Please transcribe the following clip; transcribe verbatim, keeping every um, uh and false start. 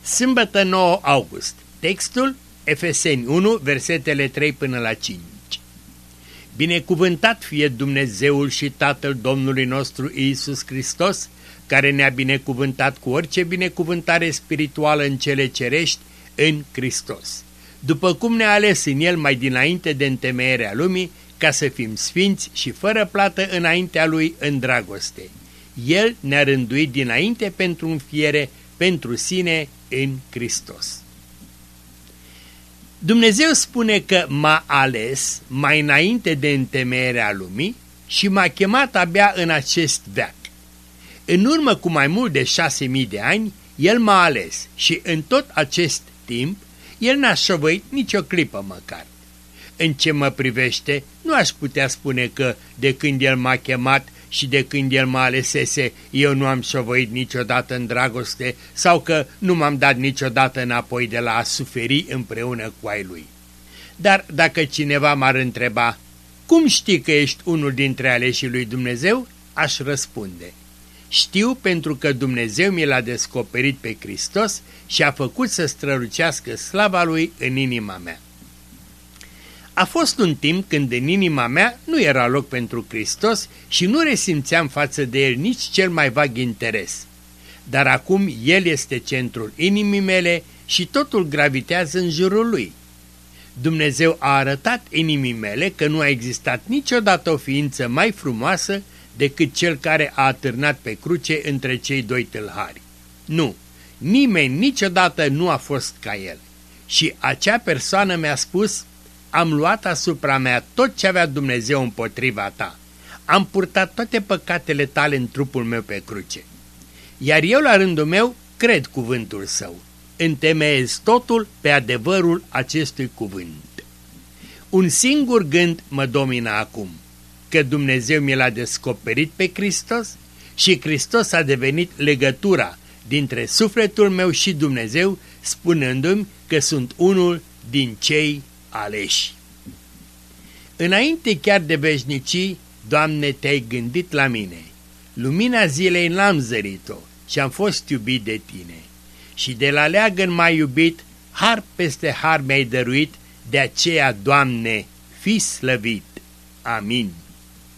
Sâmbătă nouă august. Textul Efeseni unu, versetele trei până la cinci. Binecuvântat fie Dumnezeul și Tatăl Domnului nostru Iisus Hristos, care ne-a binecuvântat cu orice binecuvântare spirituală în cele cerești în Hristos, după cum ne-a ales în El mai dinainte de întemeierea lumii, ca să fim sfinți și fără plată înaintea Lui în dragoste. El ne-a rânduit dinainte pentru înfiere pentru sine în Hristos. Dumnezeu spune că m-a ales mai înainte de întemeierea lumii și m-a chemat abia în acest veac. În urmă cu mai mult de șase mii de ani, El m-a ales și în tot acest timp, El n-a șovăit nicio clipă măcar. În ce mă privește, nu aș putea spune că de când El m-a chemat și de când El mă alesese, eu nu am șovăit niciodată în dragoste sau că nu m-am dat niciodată înapoi de la a suferi împreună cu ai Lui. Dar dacă cineva m-ar întreba, cum știi că ești unul dintre aleșii lui Dumnezeu? Aș răspunde, știu pentru că Dumnezeu mi l-a descoperit pe Hristos și a făcut să strălucească slava Lui în inima mea. A fost un timp când în inima mea nu era loc pentru Hristos și nu resimțeam față de El nici cel mai vag interes. Dar acum El este centrul inimii mele și totul gravitează în jurul Lui. Dumnezeu a arătat inimii mele că nu a existat niciodată o ființă mai frumoasă decât Cel care a atârnat pe cruce între cei doi tâlhari. Nu, nimeni niciodată nu a fost ca El. Și acea persoană mi-a spus, am luat asupra mea tot ce avea Dumnezeu împotriva ta. Am purtat toate păcatele tale în trupul meu pe cruce. Iar eu la rândul meu cred cuvântul Său. Întemeiez totul pe adevărul acestui cuvânt. Un singur gând mă domină acum, că Dumnezeu mi l-a descoperit pe Hristos și Hristos a devenit legătura dintre sufletul meu și Dumnezeu, spunându-mi că sunt unul din cei aleși. Înainte chiar de veșnicii, Doamne, te-ai gândit la mine. Lumina zilei n-am zărit-o și am fost iubit de Tine. Și de la leagăn m-ai iubit, har peste har mi-ai dăruit, de aceea, Doamne, fii slăvit. Amin.